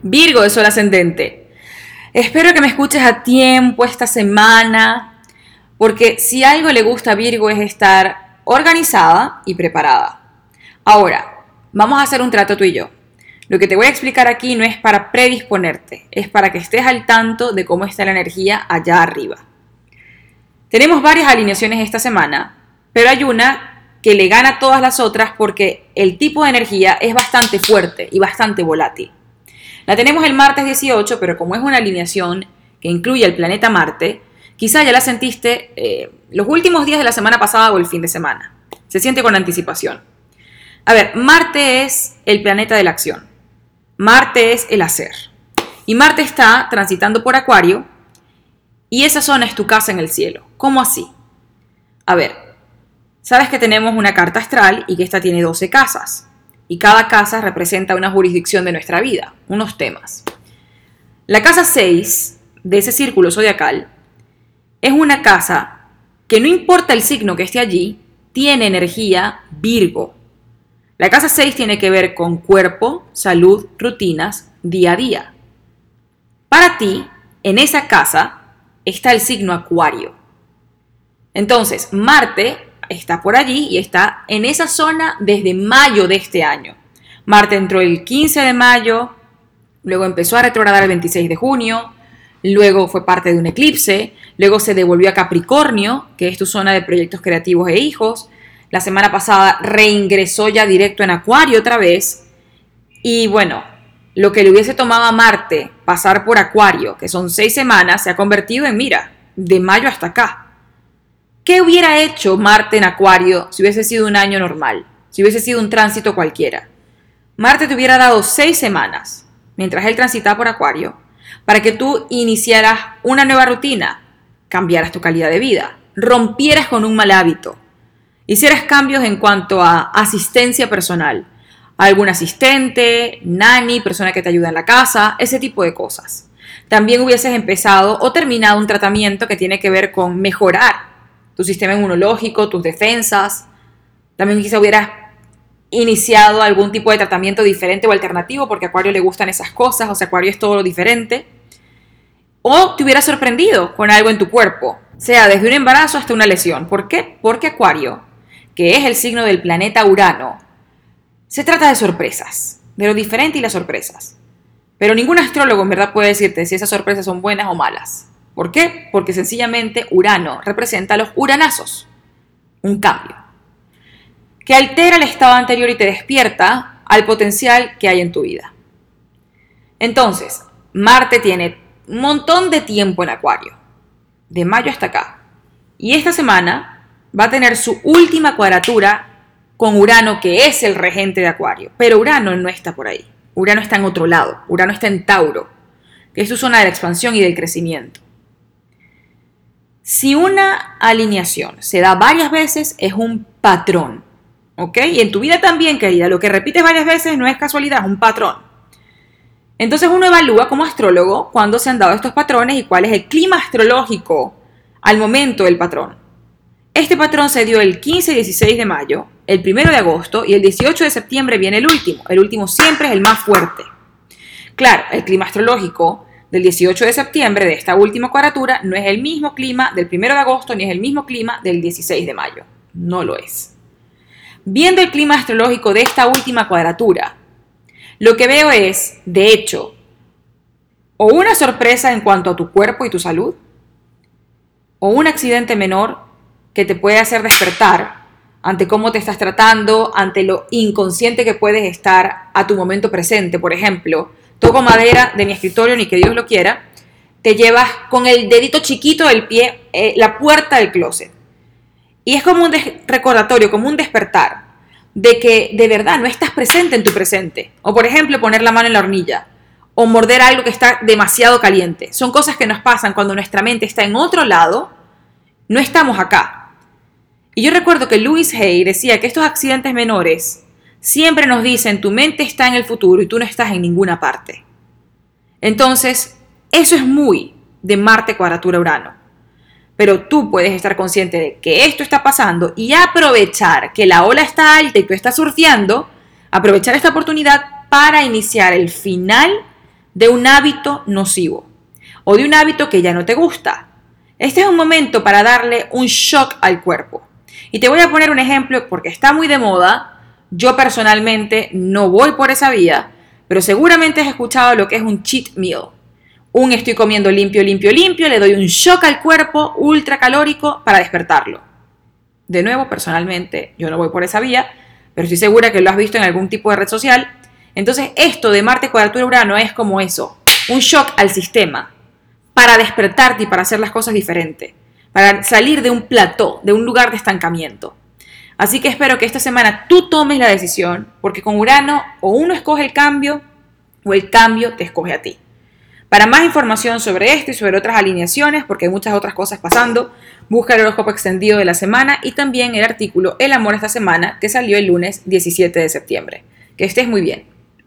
Virgo de Sol ascendente. Espero que me escuches a tiempo esta semana, porque si algo le gusta a Virgo es estar organizada y preparada. Ahora, vamos a hacer un trato tú y yo. Lo que te voy a explicar aquí no es para predisponerte, es para que estés al tanto de cómo está la energía allá arriba. Tenemos varias alineaciones esta semana, pero hay una que le gana a todas las otras porque el tipo de energía es bastante fuerte y bastante volátil. La tenemos el martes 18, pero como es una alineación que incluye el planeta Marte, quizá ya la sentiste los últimos días de la semana pasada o el fin de semana. Se siente con anticipación. A ver, Marte es el planeta de la acción. Marte es el hacer. Y Marte está transitando por Acuario y esa zona es tu casa en el cielo. ¿Cómo así? A ver, sabes que tenemos una carta astral y que esta tiene 12 casas. Y cada casa representa una jurisdicción de nuestra vida, unos temas. La casa 6 de ese círculo zodiacal es una casa que no importa el signo que esté allí, tiene energía Virgo. La casa 6 tiene que ver con cuerpo, salud, rutinas, día a día. Para ti, en esa casa está el signo Acuario. Entonces, Marte está por allí y está en esa zona desde mayo de este año. Marte entró el 15 de mayo, luego empezó a retrogradar el 26 de junio, luego fue parte de un eclipse, luego se devolvió a Capricornio, que es tu zona de proyectos creativos e hijos. La semana pasada reingresó ya directo en Acuario otra vez. Y bueno, lo que le hubiese tomado a Marte pasar por Acuario, que son 6 semanas, se ha convertido en, mira, de mayo hasta acá. ¿Qué hubiera hecho Marte en Acuario si hubiese sido un año normal? Si hubiese sido un tránsito cualquiera. Marte te hubiera dado 6 semanas, mientras él transitaba por Acuario, para que tú iniciaras una nueva rutina, cambiaras tu calidad de vida, rompieras con un mal hábito, hicieras cambios en cuanto a asistencia personal, algún asistente, nani, persona que te ayuda en la casa, ese tipo de cosas. También hubieses empezado o terminado un tratamiento que tiene que ver con mejorar tu sistema inmunológico, tus defensas. También quizá hubieras iniciado algún tipo de tratamiento diferente o alternativo, porque a Acuario le gustan esas cosas, o sea, Acuario es todo lo diferente. O te hubieras sorprendido con algo en tu cuerpo, sea desde un embarazo hasta una lesión. ¿Por qué? Porque Acuario, que es el signo del planeta Urano, se trata de sorpresas, de lo diferente y las sorpresas. Pero ningún astrólogo en verdad puede decirte si esas sorpresas son buenas o malas. ¿Por qué? Porque sencillamente Urano representa a los uranazos, un cambio, que altera el estado anterior y te despierta al potencial que hay en tu vida. Entonces, Marte tiene un montón de tiempo en Acuario, de mayo hasta acá, y esta semana va a tener su última cuadratura con Urano, que es el regente de Acuario, pero Urano no está por ahí, Urano está en otro lado, Urano está en Tauro, que es su zona de la expansión y del crecimiento. Si una alineación se da varias veces, es un patrón, ¿ok? Y en tu vida también, querida, lo que repites varias veces no es casualidad, es un patrón. Entonces uno evalúa como astrólogo cuándo se han dado estos patrones y cuál es el clima astrológico al momento del patrón. Este patrón se dio el 15 y 16 de mayo, el 1 de agosto y el 18 de septiembre viene el último. El último siempre es el más fuerte. Claro, el clima astrológico del 18 de septiembre, de esta última cuadratura, no es el mismo clima del 1 de agosto ni es el mismo clima del 16 de mayo. No lo es. Viendo el clima astrológico de esta última cuadratura, lo que veo es, de hecho, o una sorpresa en cuanto a tu cuerpo y tu salud, o un accidente menor que te puede hacer despertar ante cómo te estás tratando, ante lo inconsciente que puedes estar a tu momento presente. Por ejemplo, toco madera de mi escritorio, ni que Dios lo quiera, te llevas con el dedito chiquito del pie la puerta del closet. Y es como un recordatorio, como un despertar, de que de verdad no estás presente en tu presente. O por ejemplo, poner la mano en la hornilla, o morder algo que está demasiado caliente. Son cosas que nos pasan cuando nuestra mente está en otro lado, no estamos acá. Y yo recuerdo que Louise Hay decía que estos accidentes menores siempre nos dicen, tu mente está en el futuro y tú no estás en ninguna parte. Entonces, eso es muy de Marte cuadratura Urano. Pero tú puedes estar consciente de que esto está pasando y aprovechar que la ola está alta y tú estás surfeando, aprovechar esta oportunidad para iniciar el final de un hábito nocivo o de un hábito que ya no te gusta. Este es un momento para darle un shock al cuerpo. Y te voy a poner un ejemplo porque está muy de moda. Yo personalmente no voy por esa vía, pero seguramente has escuchado lo que es un cheat meal. Un estoy comiendo limpio, le doy un shock al cuerpo ultra calórico para despertarlo. De nuevo, personalmente, yo no voy por esa vía, pero estoy segura que lo has visto en algún tipo de red social. Entonces, esto de Marte cuadratura Urano es como eso, un shock al sistema, para despertarte y para hacer las cosas diferentes, para salir de un plató, de un lugar de estancamiento. Así que espero que esta semana tú tomes la decisión, porque con Urano o uno escoge el cambio o el cambio te escoge a ti. Para más información sobre esto y sobre otras alineaciones, porque hay muchas otras cosas pasando, busca el horóscopo extendido de la semana y también el artículo El amor esta semana, que salió el lunes 17 de septiembre. Que estés muy bien.